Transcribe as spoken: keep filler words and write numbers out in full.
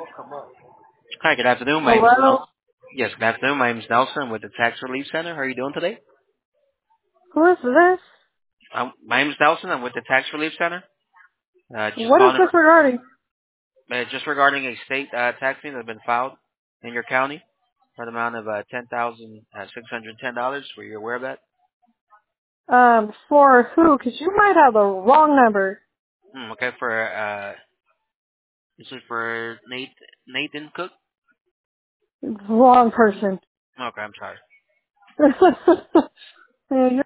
Hi, good afternoon. My name is Hello? Nelson. Yes, good afternoon. My name is Nelson with the Tax Relief Center. How are you doing today? Who is this? Um, my name is Nelson. I'm with the Tax Relief Center. Uh, just What is calling this regarding? uh, just regarding a state uh, tax lien that's been filed in your county for the amount of uh, ten thousand six hundred ten dollars. Were you aware of that? Um, for who? Because you might have the wrong number. Hmm, okay, for uh, this is for Nate Nathan Cook. Wrong person. Okay, I'm sorry. Yeah,